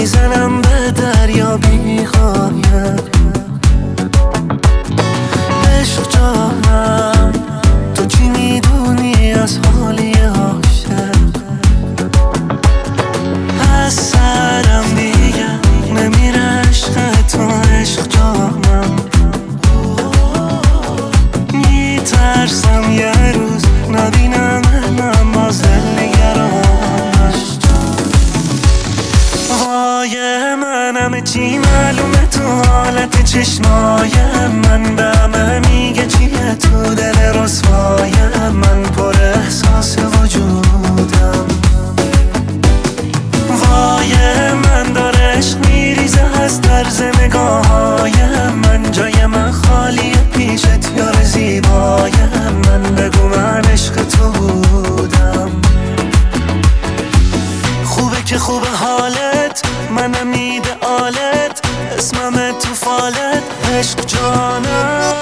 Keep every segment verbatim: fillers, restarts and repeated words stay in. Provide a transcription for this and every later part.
میزنم به دریا بی‌غایت. عشق جانم تو چی میدونی از حالی عاشق؟ از سرم دیگه نمیره عشق تو. عشق جانم میترسم یه روز نبینم نماز نگرانش. وای منم چی معلومه تو حالت چشمای من، به همه میگه چیه تو دل رسوای من، پر احساس وجودم. وای من داره عشق میریزه از طرز نگاههای من، جای من خالیه پیشت یار زیبای من، بگو من عشق تو بودم. خوبه که خوبه حالت، منم ایدئالت، اسمم تو فالت، عشق جانم.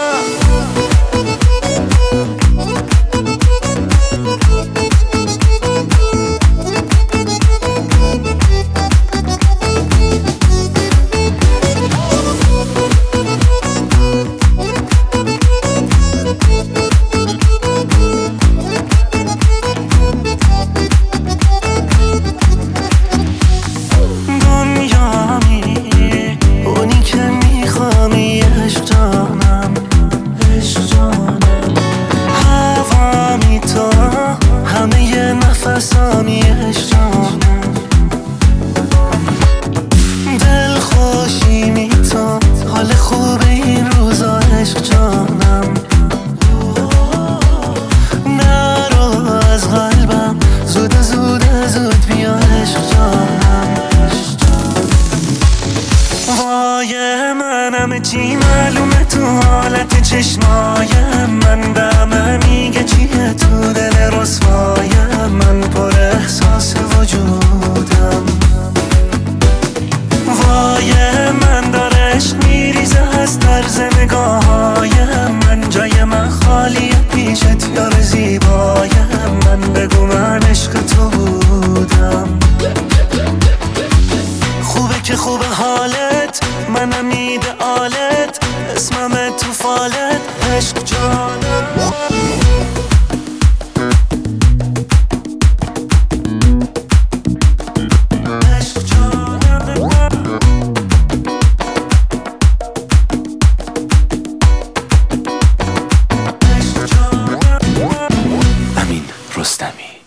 نفسامی عشق جانم، دل خوشی می تو، حال خوب این روزا عشق جانم. نرو از قلبم زود زود زود بیا عشق جانم. وای منم چی معلومه تو حالت چشمای من، به همه میگه چیه تو دل رسوای من، پر احساس وجودم. وای من داره عشق میریزه از طرز نگاههای من، جای من خالیه پیشت یار زیبای من، بگو من عشق تو بودم. خوبه که خوبه حالت، منم ایدئالت، اسمم تو فالت، عشق جانم. امین رستمی.